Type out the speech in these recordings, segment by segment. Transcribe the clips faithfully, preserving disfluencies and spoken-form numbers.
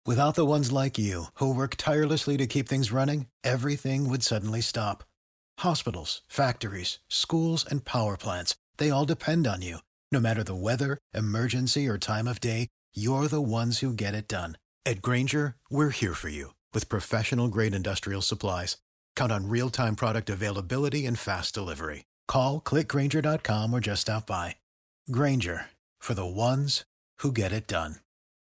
Without the ones like you, who work tirelessly to keep things running, everything would suddenly stop. Hospitals, factories, schools, and power plants, they all depend on you. No matter the weather, emergency, or time of day, you're the ones who get it done. At Grainger, we're here for you with professional-grade industrial supplies. Count on real-time product availability and fast delivery. Call, click Grainger dot com, or just stop by. Grainger, for the ones who get it done.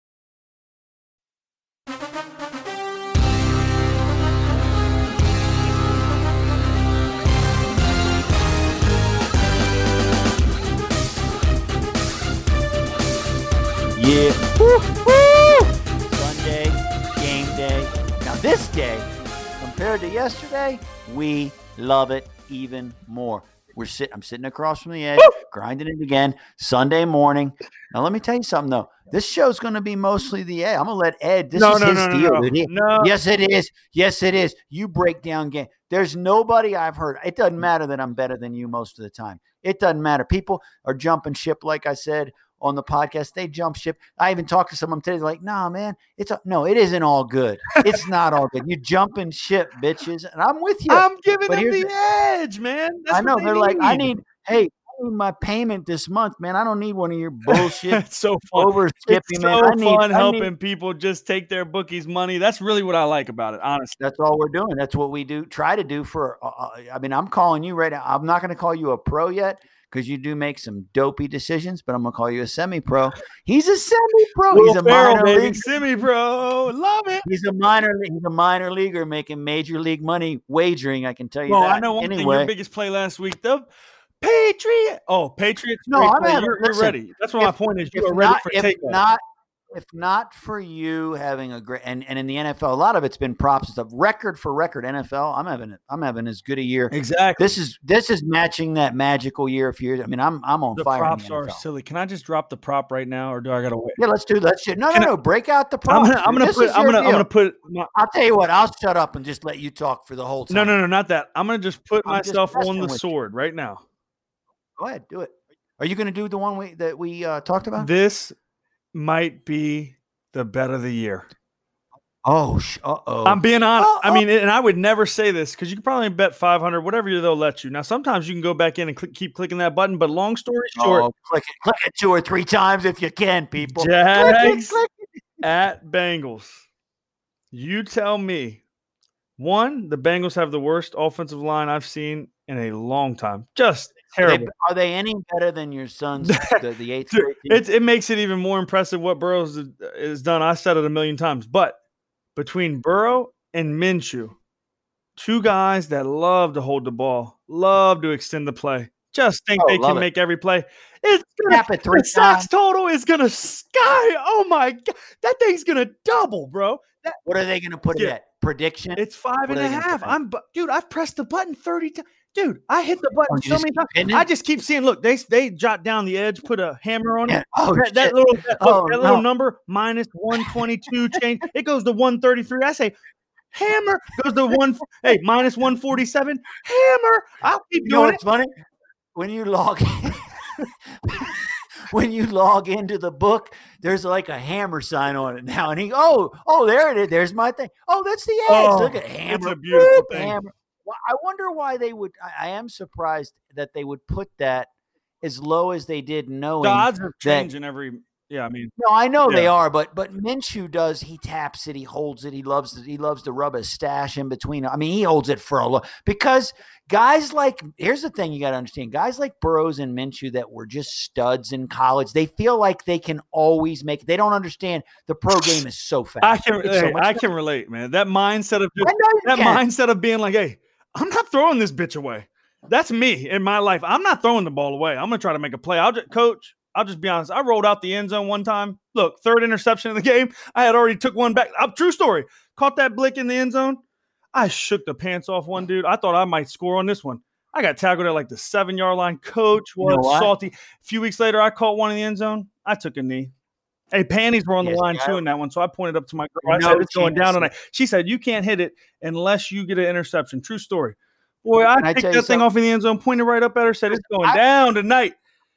Yeah. Woo, woo! Sunday, game day. Now this day, compared to yesterday, we love it even more. We're sit- I'm sitting across from the edge, woo! grinding it again, Sunday morning. Now let me tell you something, though. This show's going to be mostly the Ed. I'm going to let Ed. This no, is no, his no, deal. no, no. no. Yes, it is. Yes, it is. You break down game. There's nobody I've heard. It doesn't matter that I'm better than you most of the time. It doesn't matter. People are jumping ship, like I said on the podcast. They jump ship. I even talked to someone today like, nah, man, it's a, no, it isn't all good. It's not all good. You're jumping ship, bitches. And I'm with you. I'm giving but them the edge, man. That's I know. They they're need. like, I need, hey, I need my payment this month, man. I don't need one of your bullshit. It's so fun. Over skipping, it's man. so I need, fun I helping need, people just take their bookies' money. That's really what I like about it, honestly. That's all we're doing. That's what we do. Try to do for, uh, I mean, I'm calling you right now. I'm not going to call you a pro yet, because you do make some dopey decisions, but I'm going to call you a semi-pro. He's a semi-pro. Will He's a Ferrell, minor baby. league. Semi-pro. Love it. He's a minor He's a minor leaguer making major league money wagering, I can tell you well, that. I know one anyway. thing. Your biggest play last week, the Patriot. Oh, Patriots. No, I'm play. having, You're, listen, you're ready. That's what if, my point is. You are not, ready for if takeoff. Not, if not for you having a great and, and in the N F L, a lot of it's been props and stuff. Record for record N F L. I'm having I'm having as good a year. Exactly. This is this is matching that magical year of years. I mean, I'm I'm on the fire. Props in the are N F L. silly. Can I just drop the prop right now, or do I gotta wait? Yeah, let's do that shit. No, Can no, I, no. Break out the props. I'm gonna, I'm gonna this put. I'm gonna. deal. I'm gonna put. My, I'll tell you what. I'll shut up and just let you talk for the whole time. No, no, no, not that. I'm gonna just put I'm myself just on the with sword you. right now. Go ahead, do it. Are you gonna do the one we that we uh, talked about? This might be the bet of the year. Oh, sh- uh-oh. I'm being honest. Uh-oh. I mean, and I would never say this because you can probably bet five hundred, whatever they'll let you. Now, sometimes you can go back in and click, keep clicking that button, but long story short, oh, click it, click it two or three times if you can, people. Jags click it, click it. at Bengals. You tell me. One, the Bengals have the worst offensive line I've seen in a long time. Just terrible. Are they, are they any better than your son's the, the eighth grade team? It, it makes it even more impressive what Burrow has done. I said it a million times, but between Burrow and Minshew, two guys that love to hold the ball, love to extend the play, just think oh, they can it. make every play. It's gonna, it three the sacks total is going to sky. Oh, my God. That thing's going to double, bro. That, what are they going to put yeah. it at? Prediction? It's five what and a half. I'm, Dude, I've pressed the button thirty times. Dude, I hit the button so many times. I just keep seeing, look, they they jot down the edge, put a hammer on yeah. it. Oh, that, shit. that little, that, oh, that no. little number, minus one twenty-two change. It goes to one thirty-three. I say, hammer. Goes to one, hey, minus one forty-seven. Hammer. I'll keep you doing know it. What's funny? When you log in, when you log into the book, there's like a hammer sign on it now. And he, oh, oh, there it is. There's my thing. Oh, that's the edge. Oh, Look at hammer. It's a beautiful Whoop, thing. Hammer. Well, I wonder why they would. I, I am surprised that they would put that as low as they did, knowing the odds are that, changing every. Yeah, I mean, no, I know yeah. they are, but but Minshew does. He taps it, he holds it, he loves it. He loves to rub his stash in between. I mean, he holds it for a lot because guys like. Here's the thing you got to understand: guys like Burrows and Minshew that were just studs in college, they feel like they can always make. They don't understand the pro game is so fast. I can, hey, so I can relate, man. That mindset of just, that can. mindset of being like, hey, I'm not throwing this bitch away. That's me in my life. I'm not throwing the ball away. I'm gonna try to make a play. I'll just coach. I'll just be honest. I rolled out the end zone one time. Look, third interception of the game. I had already took one back. Uh, true story. Caught that blick in the end zone. I shook the pants off one dude. I thought I might score on this one. I got tackled at like the seven-yard line. Coach was you know salty. A few weeks later, I caught one in the end zone. I took a knee. Hey, panties were on the yes, line yeah. too in that one. So I pointed up to my girl. I no said, it's going down chance. tonight. She said, you can't hit it unless you get an interception. True story. Boy, I Can I picked tell that you thing something? off in the end zone, pointed right up at her, said, it's going I- down tonight.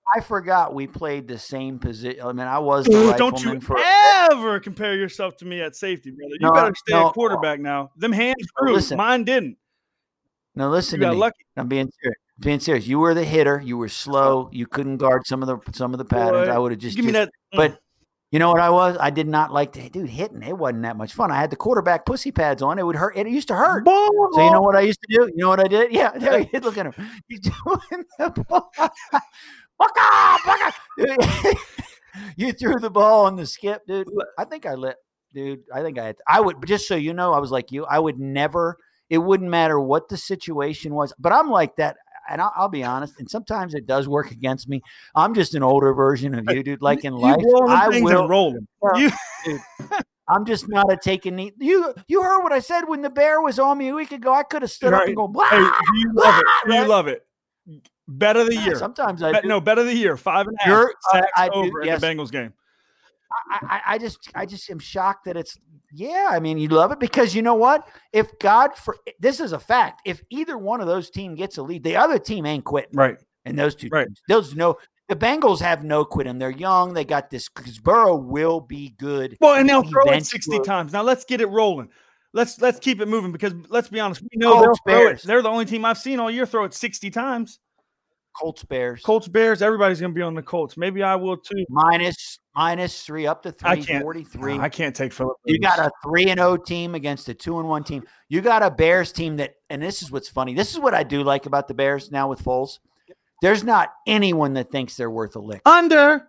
I forgot we played the same position. I mean, I was the rifleman. Don't you for ever compare yourself to me at safety, brother. You No, better stay no. at quarterback now. Them hands grew. Listen. Mine didn't. No, listen You to got me. lucky. I'm being serious. Being serious. You were the hitter. You were slow. You couldn't guard some of the some of the patterns. Boy, I would have just give me just- that. But you know what I was? I did not like to, dude, hitting. It wasn't that much fun. I had the quarterback pussy pads on. It would hurt. It used to hurt. Ball. So you know what I used to do? You know what I did? Yeah, there he is. Look at him. He's doing the ball. Baka, baka. You threw the ball on the skip, dude. I think I let, dude. I think I had. I would, just so you know, I was like you. I would never. It wouldn't matter what the situation was, but I'm like that. And I'll, I'll be honest, and sometimes it does work against me. I'm just an older version of you, dude. Like in You life, rolling I things will and rolling. Well, You, dude, I'm just not a taking knee. You you heard what I said when the bear was on me a week ago. I could have stood up Right. and go, wow. hey, do you love it? Do you love it? Bet of the year. Sometimes I Bet, do. no, bet of the year. Five and a half You're- sacks I- I do, over yes. in the Bengals game. I, I, I just I just am shocked that it's yeah. I mean, you love it because you know what? If God for this is a fact. If either one of those team gets a lead, the other team ain't quitting. Right. And those two Right. teams, those no. The Bengals have no quit in. They're young. They got this because Burrow will be good. Well, and they'll throw it Eventually. sixty times. Now let's get it rolling. Let's let's keep it moving because let's be honest, we know Colts, they'll throw it. Bears. They're the only team I've seen all year throw it sixty times. Colts, Bears, Colts, Bears, everybody's gonna be on the Colts. Maybe I will too. minus minus three up to I three can't. forty-three. I can't take Philip. You got a three and O team against a two and one team. You got a Bears team that, and this is what's funny. This is what I do like about the Bears now with Foles. There's not anyone that thinks they're worth a lick. under.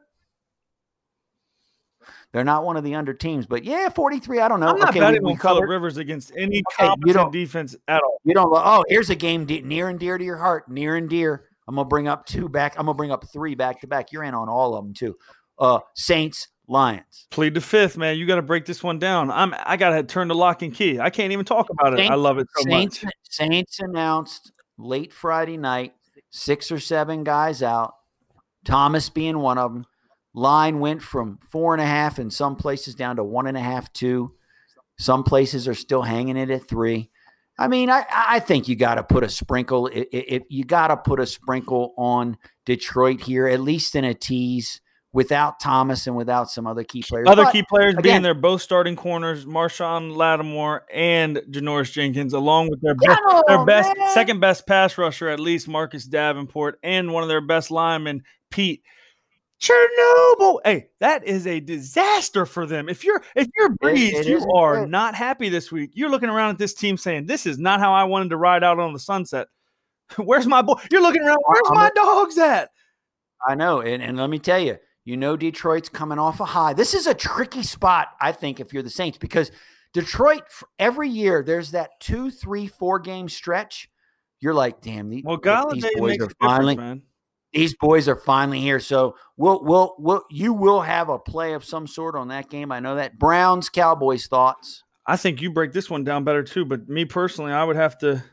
They're not one of the under teams, but yeah, forty-three. I don't know. I'm not okay, betting we, we on Philip covered. Rivers against any Okay, you competent don't- defense at all. You don't. Oh, here's a game de- near and dear to your heart. Near and dear. I'm gonna bring up two back. I'm gonna bring up three back to back. You're in on all of them too. Uh, Saints, Lions. Plead the fifth, man. You got to break this one down. I'm. I got to turn the lock and key. I can't even talk about it. Saints- I love it so Saints, much. Saints announced late Friday night, six or seven guys out, Thomas being one of them. Line went from four and a half in some places down to one and a half, two. Some places are still hanging it at three. I mean, I, I think you got to put a sprinkle. If, if you got to put a sprinkle on Detroit here, at least in a tease, without Thomas and without some other key players. Other But, key players being again- their both starting corners, Marshawn Lattimore and Janoris Jenkins, along with their best, Come their on, best, man. second best pass rusher, at least Marcus Davenport, and one of their best linemen, Pete Chernobyl. Hey, that is a disaster for them. If you're if you're Breeze, it you isn't are good. not happy this week. You're looking around at this team saying, "This is not how I wanted to ride out on the sunset." Where's my boy? You're looking around. Where's I'm my a- dogs at? I know. And, and let me tell you, you know Detroit's coming off a high. This is a tricky spot, I think, if you're the Saints, because Detroit, f- every year, there's that two, three, four game stretch. You're like, damn, these, Well, these Galladay boys makes are a difference, finally man. these boys are finally here. So we'll we'll we'll you will have a play of some sort on that game. I know that. Browns, Cowboys thoughts. I think you break this one down better too. But me personally, I would have to.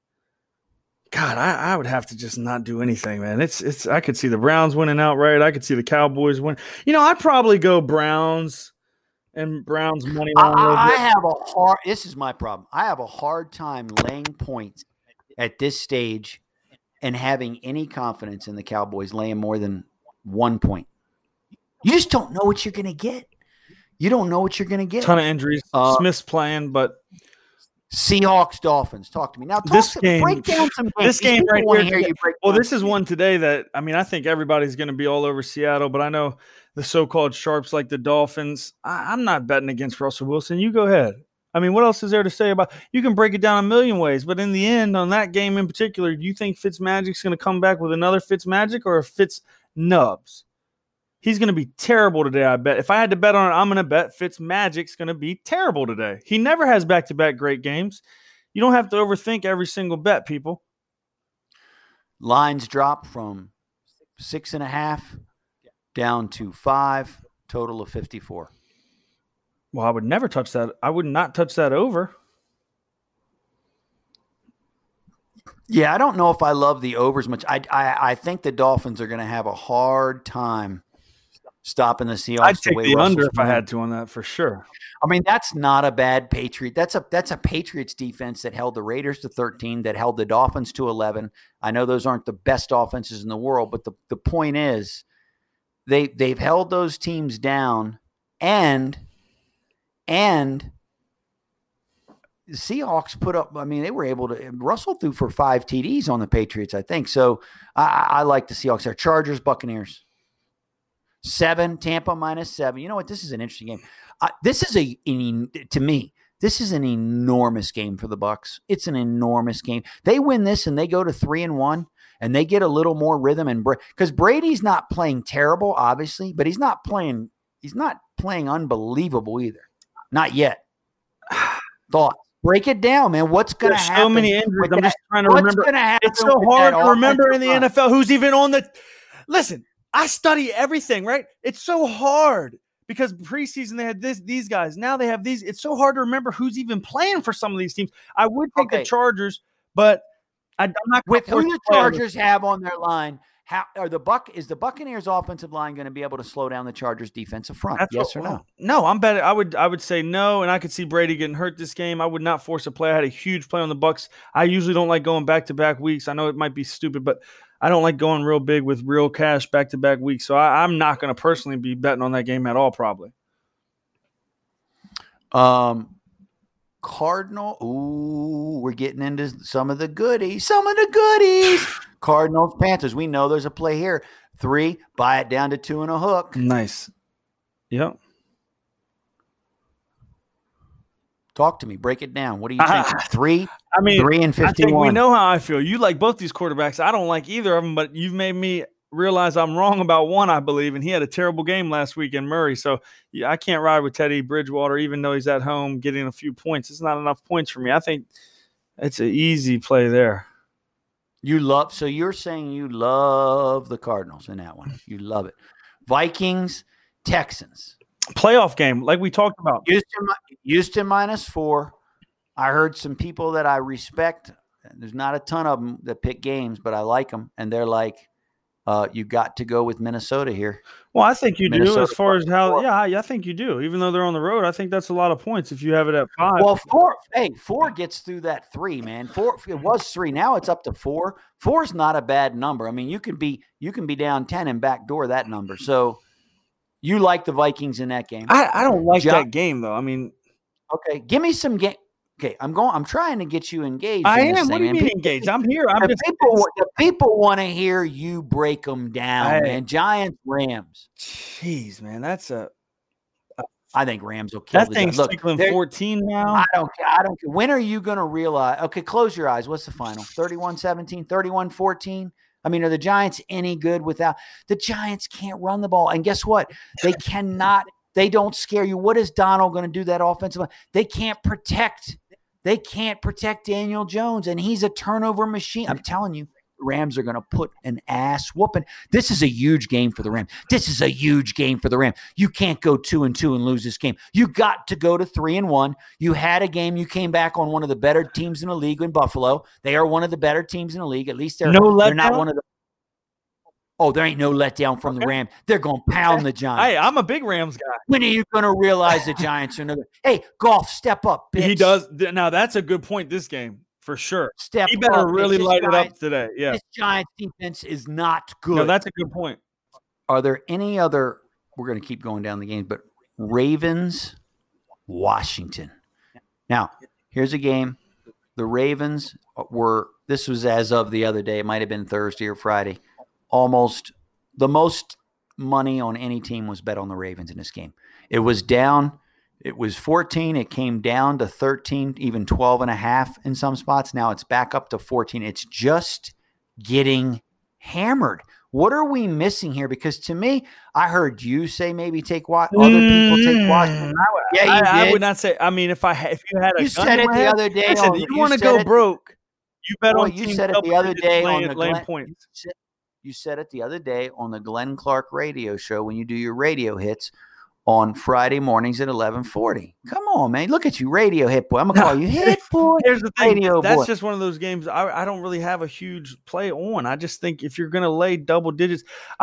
God, I, I would have to just not do anything, man. It's it's. I could see the Browns winning outright. I could see the Cowboys win. You know, I'd probably go Browns and Browns money I, line. a little I, I bit. have a hard. This is my problem. I have a hard time laying points at this stage and having any confidence in the Cowboys laying more than one point. You just don't know what you're going to get. You don't know what you're going to get. Ton of injuries. Uh, Smith's playing, but Seahawks, Dolphins. Talk to me now. Talk This to, game- break down some games. this These game people right wanna here hear you break well, down. this is one today that I mean, I think everybody's going to be all over Seattle, but I know the so-called sharps like the Dolphins. I, I'm not betting against Russell Wilson. You go ahead. I mean, what else is there to say about? You can break it down a million ways, but in the end, on that game in particular, do you think Fitzmagic's going to come back with another Fitzmagic or a Fitz Nubs? He's going to be terrible today, I bet. If I had to bet on it, I'm going to bet Fitzmagic's going to be terrible today. He never has back-to-back great games. You don't have to overthink every single bet, people. Lines drop from six and a half down to five, total of fifty-four. Well, I would never touch that. I would not touch that over. Yeah, I don't know if I love the overs much. I I, I think the Dolphins are going to have a hard time stopping the Seahawks. I'd the take way the Russell's under if I playing. had to on that for sure. I mean, that's not a bad Patriot. That's a that's a Patriots defense that held the Raiders to thirteen, that held the Dolphins to eleven. I know those aren't the best offenses in the world, but the, the point is they they've held those teams down, and and the Seahawks put up, I mean, they were able to, Russell threw for five T Ds on the Patriots, I think. So I, I like the Seahawks there. Chargers, Buccaneers. Seven, Tampa minus seven. You know what? This is an interesting game. Uh, this is a, an, to me, this is an enormous game for the Bucs. It's an enormous game. They win this and they go to three and one, and they get a little more rhythm. And because Brady's not playing terrible, obviously, but he's not playing, he's not playing unbelievable either. Not yet. Thought. Break it down, man. What's going to happen? So many injuries. I'm that? just trying to What's remember. Gonna happen it's so hard to remember in the line? N F L who's even on the – listen, I study everything, right? It's so hard because preseason they had this these guys. Now they have these. It's so hard to remember who's even playing for some of these teams. I would take okay. the Chargers, but I, I'm not with who the Chargers players. have on their line. How are the Buck is the Buccaneers offensive line going to be able to slow down the Chargers defensive front? That's yes what, or no? No, I'm betting. I would I would say no, and I could see Brady getting hurt this game. I would not force a play. I had a huge play on the Bucs. I usually don't like going back to back weeks. I know it might be stupid, but I don't like going real big with real cash back to back weeks. So I, I'm not going to personally be betting on that game at all. Probably. Um, Cardinal. Ooh, we're getting into some of the goodies. Some of the goodies. Cardinals, Panthers. We know there's a play here. Three, buy it down to two and a hook. Nice. Yep. Talk to me. Break it down. What do you think? Ah, three, I mean, three and I think fifty-one. we know how I feel. You like both these quarterbacks. I don't like either of them, but you've made me realize I'm wrong about one, I believe, and he had a terrible game last week in Murray. So yeah, I can't ride with Teddy Bridgewater, even though he's at home getting a few points. It's not enough points for me. I think it's an easy play there. You love, so you're saying you love the Cardinals in that one. You love it. Vikings, Texans. Playoff game, like we talked about. Houston, Houston minus four. I heard some people that I respect. There's not a ton of them that pick games, but I like them. And they're like, uh, you got to go with Minnesota here. Well, I think you Minnesota do as far as how, four. yeah, I think you do. Even though they're on the road, I think that's a lot of points if you have it at five. Well, four, hey, four gets through that three, man. Four, it was three. Now it's up to four. Four is not a bad number. I mean, you can be you can be down ten and backdoor that number. So you like the Vikings in that game? I, I don't like John, that game though. I mean, okay, give me some game. Okay, I'm going. I'm trying to get you engaged. I in am. This What thing, do you man. mean engaged? I'm here. I'm the just people. The people want to hear you break them down, Hey. man. Giants, Rams. Jeez, man, that's a I think Rams will kill that the thing's Giants. Look, tickling they're- fourteen now. I don't care. I don't care. When are you going to realize? Okay, close your eyes. What's the final? thirty-one seventeen, thirty-one fourteen? I mean, are the Giants any good without – the Giants can't run the ball. And guess what? They cannot – they don't scare you. What is Donald going to do that offensive line? They can't protect – they can't protect Daniel Jones, and he's a turnover machine. I'm telling you. Rams are going to put an ass whooping. This is a huge game for the Rams. This is a huge game for the Rams. You can't go two and two and lose this game. You got to go to three and one. You had a game. You came back on one of the better teams in the league in Buffalo. They are one of the better teams in the league. At least they're, No they're not letdown? one of the. Oh, there ain't no letdown from the Rams. They're going to pound the Giants. Hey, I'm a big Rams guy. When are you going to realize the Giants are no good? Hey, Golf, step up, bitch. He does. Now that's a good point. This game for sure. Step He better up, really bitch. light This it up Giants- today. Yeah. This Giants defense is not good. No, that's a good point. Are there any other – we're going to keep going down the games, but Ravens, Washington. Now, here's a game. The Ravens were – this was as of the other day. It might have been Thursday or Friday. Almost the most money on any team was bet on the Ravens in this game. It was down – it was fourteen. It came down to thirteen, even twelve and a half in some spots. Now it's back up to fourteen. It's just getting hammered. What are we missing here? Because to me, I heard you say maybe take what other people take Washington. Yeah, you I, I did. would not say. I mean, if I had, if you had a You gun said in it my the head- other day Listen, on- you, you want to said go it- broke? You bet Boy, on you team said it double the other digits day laying, on the laying Glenn, points. you said- you said it the other day on the Glenn Clark radio show when you do your radio hits on Friday mornings at eleven forty. Come on, man. Look at you, radio hit boy. I'm going to call you hit boy. Here's the thing. Radio That's boy. just one of those games I, I don't really have a huge play on. I just think if you're going to lay double digits, I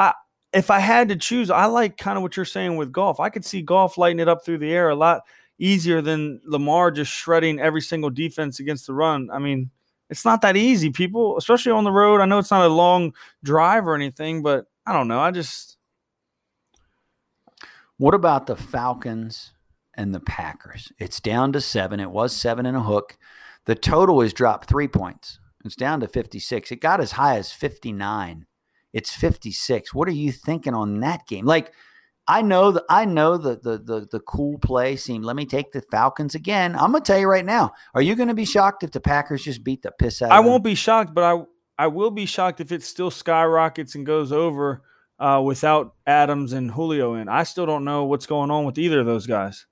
if I had to choose, I like kind of what you're saying with Goff. I could see Goff lighting it up through the air a lot easier than Lamar just shredding every single defense against the run. I mean, it's not that easy, people, especially on the road. I know it's not a long drive or anything, but I don't know. I just – What about the Falcons and the Packers? It's down to seven. It was seven and a hook. The total has dropped three points. It's down to fifty-six. It got as high as fifty-nine. It's fifty-six. What are you thinking on that game? Like, I know the I know the the the, the cool play seemed, let me take the Falcons again. I'm going to tell you right now. Are you going to be shocked if the Packers just beat the piss out of I them? won't be shocked, but I I will be shocked if it still skyrockets and goes over uh, without Adams and Julio in. I still don't know what's going on with either of those guys.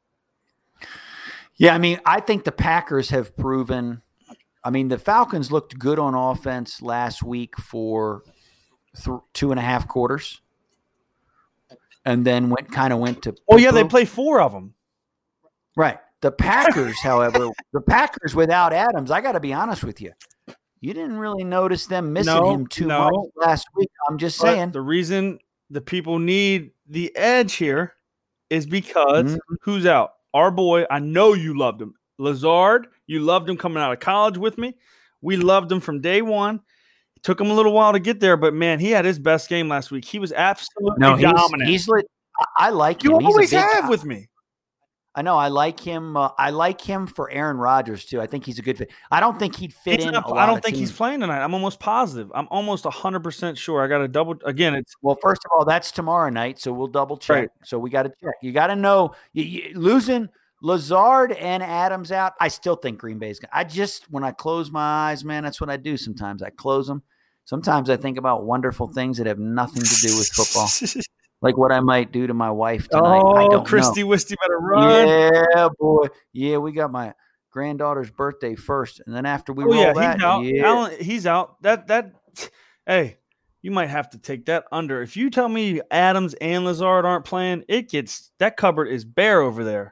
Yeah, I mean, I think the Packers have proven – I mean, the Falcons looked good on offense last week for th- two and a half quarters. And then went kind of went to – Oh, yeah, they play four of them. Right. The Packers, however, the Packers without Adams, I got to be honest with you. You didn't really notice them missing no, him too no. much last week. I'm just But saying. the reason the people need the edge here is because Mm-hmm. who's out? Our boy, I know you loved him. Lazard, you loved him coming out of college with me. We loved him from day one. It took him a little while to get there, but, man, he had his best game last week. He was absolutely no, he's, dominant. He's lit. I like you him. He's always a big have guy. with me. I know. I like him. Uh, I like him for Aaron Rodgers, too. I think he's a good fit. I don't think he'd fit He's in not, a lot I don't of think teams. he's playing tonight. I'm almost positive. I'm almost one hundred percent sure. I got to double – again, it's – Well, first of all, that's tomorrow night, so we'll double check. Right. So we got to check. You got to know you, you, losing Lazard and Adams out. I still think Green Bay's going. I just when I close my eyes, man, that's what I do. Sometimes I close them. Sometimes I think about wonderful things that have nothing to do with football, like what I might do to my wife tonight. oh, I don't Christy know. Wisty better run. Yeah, boy. Yeah, we got my granddaughter's birthday first, and then after we Oh, roll yeah, that, he's out. yeah. Allen, he's out. That that. Hey, you might have to take that under. If you tell me Adams and Lazard aren't playing, it gets that cupboard is bare over there.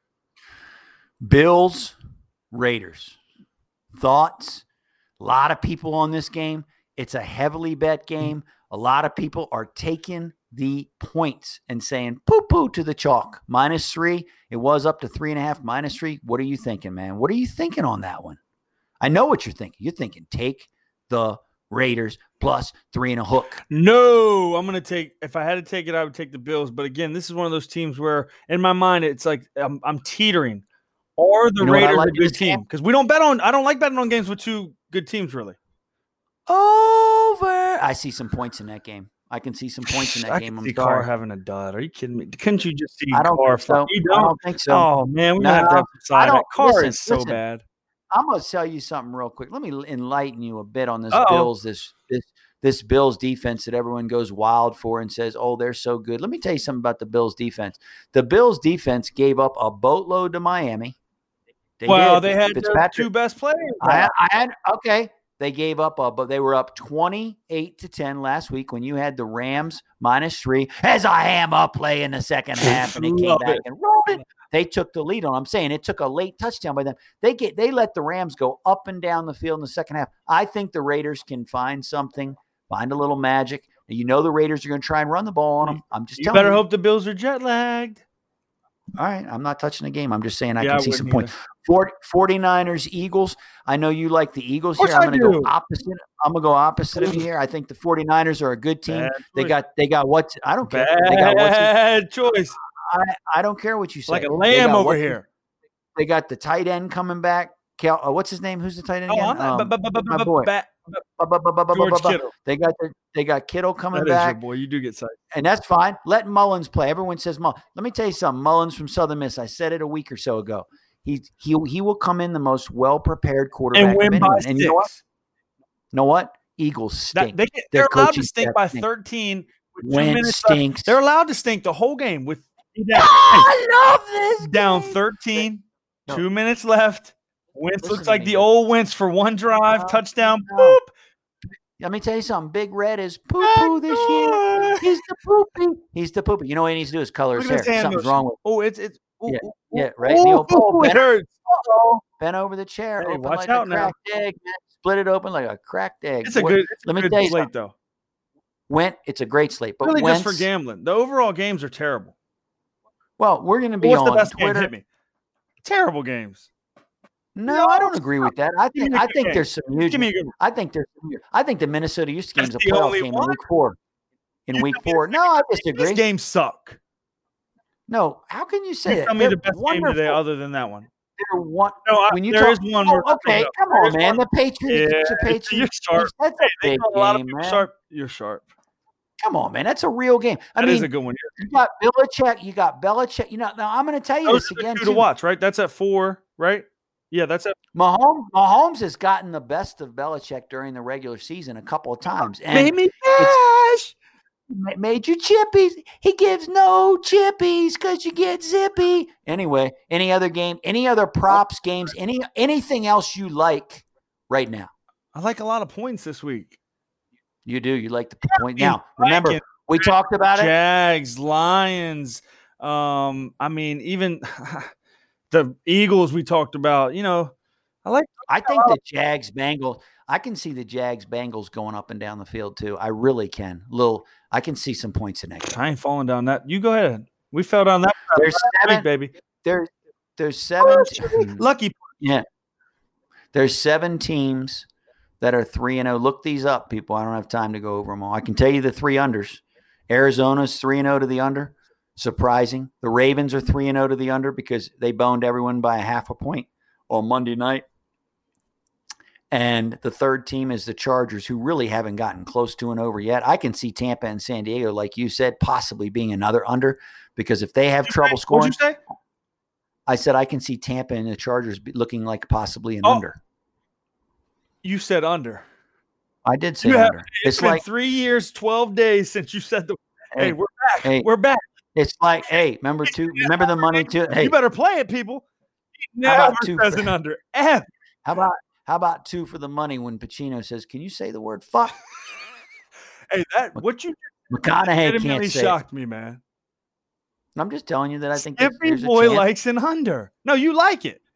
Bills, Raiders. Thoughts? A lot of people on this game. It's a heavily bet game. A lot of people are taking the points and saying poo-poo to the chalk. Minus three. It was up to three and a half, minus three. What are you thinking, man? What are you thinking on that one? I know what you're thinking. You're thinking take the Raiders plus three and a hook. No, I'm going to take – if I had to take it, I would take the Bills. But, again, this is one of those teams where, in my mind, it's like I'm, I'm teetering. Or the You know what I Raiders like are a in good this game? team. Because we don't bet on – I don't like betting on games with two good teams, really. Over. I see some points in that game. I can see some points in that I game. can I'm see sorry. Carr having a dud. Are you kidding me? Couldn't you just see I don't Carr? think so. You I don't? don't think so. Oh, man, we No, might have to have to I decide don't- that. Carr listen, is so listen. bad. I'm going to tell you something real quick. Let me enlighten you a bit on this Uh-oh. Bills, this this this Bills defense that everyone goes wild for and says, "Oh, they're so good." Let me tell you something about the Bills defense. The Bills defense gave up a boatload to Miami. They Well, did. they had their Fitzpatrick. two best players. I, I had okay. They gave up, a, but they were up twenty-eight to ten last week when you had the Rams minus three as I am up play in the second half, and they came Love back it. and rolled it. They took the lead on. I'm saying it took a late touchdown by them. They get they let the Rams go up and down the field in the second half. I think the Raiders can find something, find a little magic. You know the Raiders are going to try and run the ball on them. I'm just You telling better you. hope the Bills are jet lagged. All right, I'm not touching the game. I'm just saying I Yeah, can I see some wouldn't points. forty, 49ers, Eagles. I know you like the Eagles Of here. course I'm I going to do. go opposite. I'm going to go opposite of you here. I think the 49ers are a good team. Bad They choice. got they got what I don't care. They got what Bad choice. I, I don't care what you say. Like a They lamb got over what- here. They got the tight end coming back. Cal, uh, what's his name? Who's the tight end Oh, again? I'm not. Um, bu- bu- bu- bu- my bu- boy. ba- Bu- bu- bu- bu- bu- George bu- bu- Kittle. They got the, they got Kittle coming That is your back. boy. You do get psyched. And that's fine. Let Mullins play. Everyone says Mullins. Let me tell you something. Mullins from Southern Miss. I said it a week or so ago. He he he will come in the most well prepared quarterback And win of by anyone. six. And you know what? Know what? Eagles That, stink. they get, Their they're allowed to coaching stink staff by stink. thirteen. With two Wentz minutes left. stinks. They're allowed to stink the whole game with down, I love this. down game. thirteen. No. Two minutes left. Wentz Listen looks to like me, the man. old Wentz for one drive, No, touchdown. no. Boop. Let me tell you something. Big Red is poo poo this year. He's the poopy. He's the poopy. You know what he needs to do is color his Look at hair. his hand Something's motion. wrong with Oh, it's it's. Ooh, Yeah, ooh, yeah, ooh, right. The old pole ooh, it bent, hurts. bent over the chair. Hey, open watch like out a now. cracked egg. Man. Split it open like a cracked egg. It's a Boy, good. It's let a me good tell you slate something. though. Went, it's a great slate. But really Wentz, just for gambling. The overall games are terrible. Well, we're going to be What's on the best Twitter. game? Hit me. Terrible games. No, No, I don't agree with that. I Give think me a I good think game. there's some huge. Give me a good one. I think there's. some huge- I think the Minnesota Houston game is a That's the playoff only game one? in week four. In You week tell me four, the no, I These disagree. games suck. No, how can you say You that? tell me They're the best wonderful. game today other than that one. They're one. No, I, When you there talk, is one. oh, where- okay, no, come there on, is man. one. The Patriots. Yeah, the Patriots. you're sharp. That's a Hey, they big call a lot of game, people man. sharp. You're sharp. Come on, man. That's a real game. I That mean, is a good one. you got Belichick. You got Belichick. You know, now I'm going to tell you Those this are the again two too. to watch, right? That's at four, right? Yeah, that's at Mahomes, Mahomes has gotten the best of Belichick during the regular season a couple of times, and made me it's cash. ma- made you chippies. He gives no chippies because you get zippy. Anyway, any other game, any other props games, any anything else you like right now? I like a lot of points this week. You do. You like the point. Yeah, Now, remember, Vikings, we talked about it. Jags, Lions. Um, I mean, even the Eagles we talked about. You know, I like. I think the Jags Bengals. I can see the Jags Bengals going up and down the field too. I really can. Little. I can see some points in that game. I ain't falling down that. You go ahead. We fell down that. There's last seven. week, baby. There's there's seven. Lucky. Yeah. There's seven teams that are three and zero. Look these up, people. I don't have time to go over them all. I can tell you the three unders. Arizona's three and zero to the under. Surprising. The Ravens are three and zero to the under because they boned everyone by a half a point on Monday night. And the third team is the Chargers, who really haven't gotten close to an over yet. I can see Tampa and San Diego, like you said, possibly being another under because if they have trouble scoring, What'd you say? I said I can see Tampa and the Chargers be looking like possibly an Oh. under. You said under. I did say You have- under. It's It's been like three years, twelve days since you said the. Hey, Hey, we're back. hey. We're back. it's like hey, remember two? Remember the money too? Hey, You better play it, people. He How about never two says for- an under. F. how about how about two for the money when Pacino says, "Can you say the word fuck?" Hey, that what you McConaughey legitimately can't say. It. shocked me, man. I'm just telling you that I think there's, Every there's a boy chance. likes an under. No, you like it.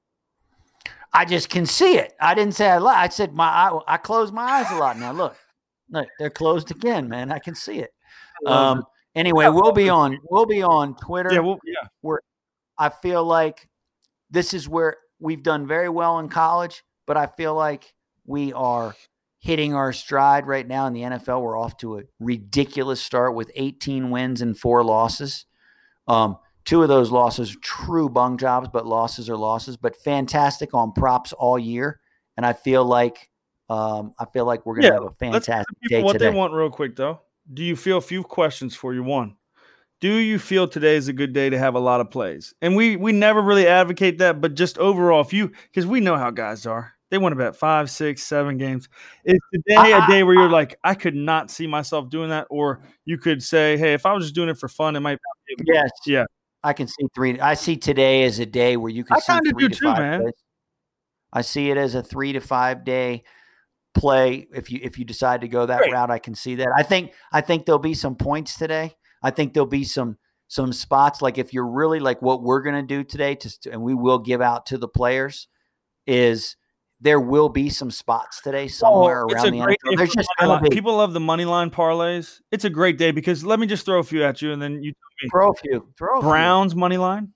I just can see it. I didn't say I li I said my eye, I close my eyes a lot now. Look, look, they're closed again, man. I can see it. love Um. Anyway, we'll be on. We'll be on Twitter. Yeah, well, yeah. I feel like this is where we've done very well in college, but I feel like we are hitting our stride right now in the N F L. We're off to a ridiculous start with eighteen wins and four losses. Um, two of those losses are true bung jobs, but losses are losses, but fantastic on props all year. And I feel like um, I feel like we're going to Yeah, have a Let's fantastic give people day what today. they want real quick, though. Do you feel a few questions for you? One, do you feel today is a good day to have a lot of plays? And we we never really advocate that, but just overall, if you because we know how guys are. They want to bet five, six, seven games. Is today a day where you're like, I could not see myself doing that? Or you could say, hey, if I was just doing it for fun, it might be. Yes. Yeah. I can see three. I see today as a day where you can I see kinda three do to too, five man. plays. I see it as a three to five day play. If you if you decide to go that Great. route, I can see that. I think I think there'll be some points today. I think there'll be some some spots like if you're really like what we're gonna do today, to and we will give out to the players is there will be some spots today somewhere Oh, it's around a the great N F L. day There's for just money gonna line. be People love the money line parlays. It's a great day because let me just throw a few at you and then you tell me. throw a few. Throw a few. Browns money line.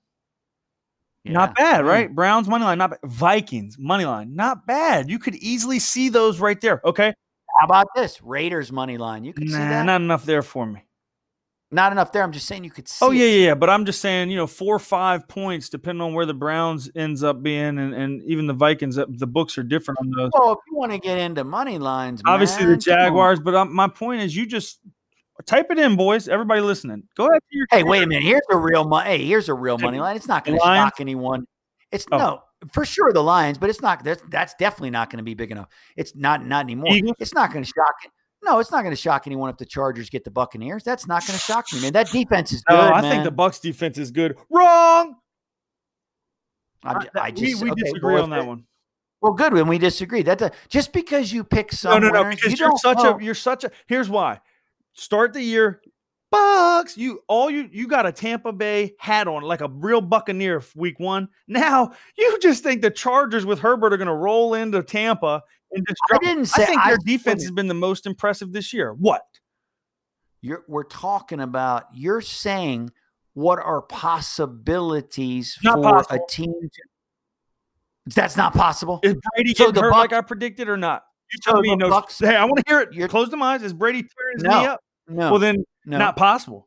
Not Yeah. bad, right? Browns money line, not bad. Vikings money line, not bad. You could easily see those right there. Okay, How about this? Raiders money line. You could see nah, that. not enough there for me. Not enough there. I'm just saying you could see Oh yeah, it. yeah, yeah. But I'm just saying, you know, four or five points depending on where the Browns ends up being, and, and even the Vikings. uh, The books are different on those. Well, if you want to get into money lines, Obviously man, the come on. Jaguars, but um, my point is, you just type it in, boys. Everybody listening, go ahead to your. Hey, wait a minute. Here's a real money. Hey, here's a real Hey, money line. It's not going the to Lions? shock anyone. It's Oh. no, for sure the Lions, but it's not. That's that's definitely not going to be big enough. It's not not anymore. Eagles? It's not going to shock it. No, it's not going to shock anyone if the Chargers get the Buccaneers. That's not going to shock me, man. That defense is good. No, I man. think the Bucks defense is good. Wrong. I'm ju- I we just we okay, disagree well, on if that it- one. Well, good when we disagree. That's a, just because you pick No, some no, no. winners, Because you you are don't such know. a you're such a. Here's why. Start the year, Bucks. You all you you got a Tampa Bay hat on, like a real Buccaneer week one. Now you just think the Chargers with Herbert are going to roll into Tampa and just. I drop 'em. didn't say I think I- their defense has been the most impressive this year. What? You're, we're talking about, you're saying what are possibilities Not for possible. a team to, that's not possible. Is Brady So getting the hurt Bucs- like I predicted or not? You So tell me the no. Bucs- Hey, I want to hear it. You're- Close them eyes. Is Brady tearing his No. knee up? No. Well, then no. not possible.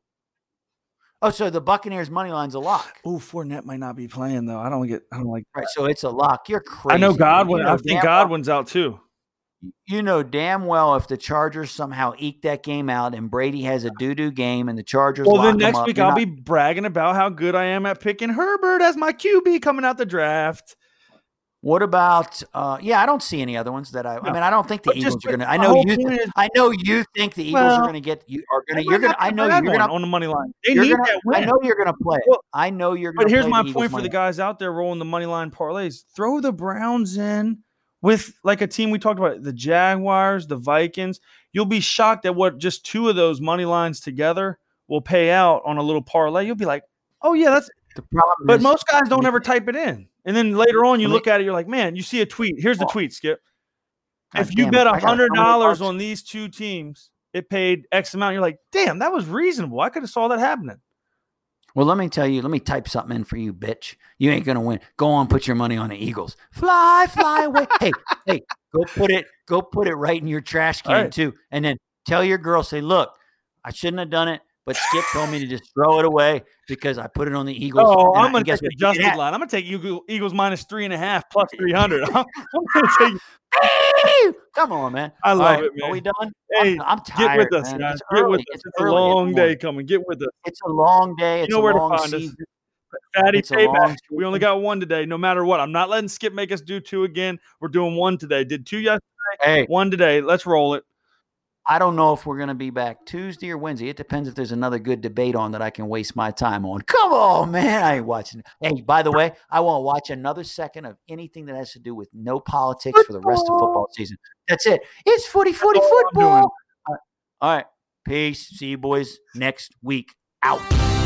Oh, so the Buccaneers money line's a lock. Oh, Fournette might not be playing though. I don't get. I don't like. Right. So it's a lock. You're crazy. I know dude. Godwin. You know I think damn Godwin's out too. well, you know damn well if the Chargers somehow eke that game out and Brady has a doo-doo game and the Chargers Well, lock then him next up, week you're I'll not- be bragging about how good I am at picking Herbert as my Q B coming out the draft. What about? Uh, yeah, I don't see any other ones that I. I No. mean, I don't think the But Eagles just- are going to. I my know whole you. point Th- is- I know you think the Eagles Well, are going to get. You are going They to. You're might going. to not I be know a bad you're one going to. on the money line. They You're need gonna, that win. I know you're going to play. Well, I know you're going But to. here's play my the point Eagles for the money. guys out there rolling the money line parlays: throw the Browns in with like a team we talked about, the Jaguars, the Vikings. You'll be shocked at what just two of those money lines together will pay out on a little parlay. You'll be like, "Oh yeah, that's." The problem But is, most guys don't me- ever type it in, and then later on you Let me- look at it, you're like, "Man, you see a tweet. Here's the Oh, tweet, Skip. God If you damn it, bet I got hundred dollars bucks. on these two teams, it paid X amount." You're like, "Damn, that was reasonable. I could have saw that happening." Well, let me tell you. Let me type something in for you, bitch. You ain't gonna win. Go on, put your money on the Eagles. Fly, fly away. hey, hey, go put it. Go put it right in your trash can All right. too, and then tell your girl, say, "Look, I shouldn't have done it, but Skip told me to just throw it away because I put it on the Eagles." Oh, and I- I'm gonna and guess take the what? You can adjusted have- line. I'm gonna take Eagle- Eagles minus three and a half plus three hundred. I'm gonna take. Come on, man. I All love right, it, man. Are we done? Hey, I'm, I'm Get tired. with us, man. guys. It's Get early. with us. It's, It's a early. long It's day morning. coming. Get with us. It's a long day. It's You know a where to long find us. season. Fatty It's a long payback. We only season. got one today. No matter what, I'm not letting Skip make us do two again. We're doing one today. Did two yesterday. Hey, One today. Let's roll it. I don't know if we're going to be back Tuesday or Wednesday. It depends if there's another good debate on that I can waste my time on. Come on, man. I ain't watching. Hey, by the way, I won't watch another second of anything that has to do with no politics for the rest of football season. That's it. It's footy, footy, all I'm doing. football. All right. All right. Peace. See you boys next week. Out.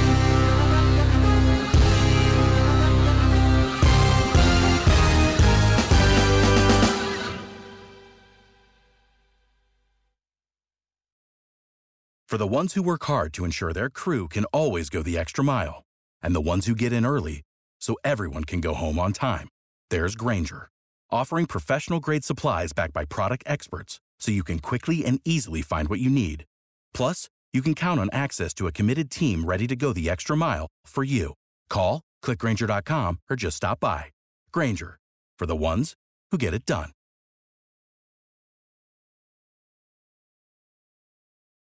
For the ones who work hard to ensure their crew can always go the extra mile, and the ones who get in early so everyone can go home on time, there's Grainger, offering professional-grade supplies backed by product experts so you can quickly and easily find what you need. Plus, you can count on access to a committed team ready to go the extra mile for you. Call, click Grainger dot com, or just stop by. Grainger, for the ones who get it done.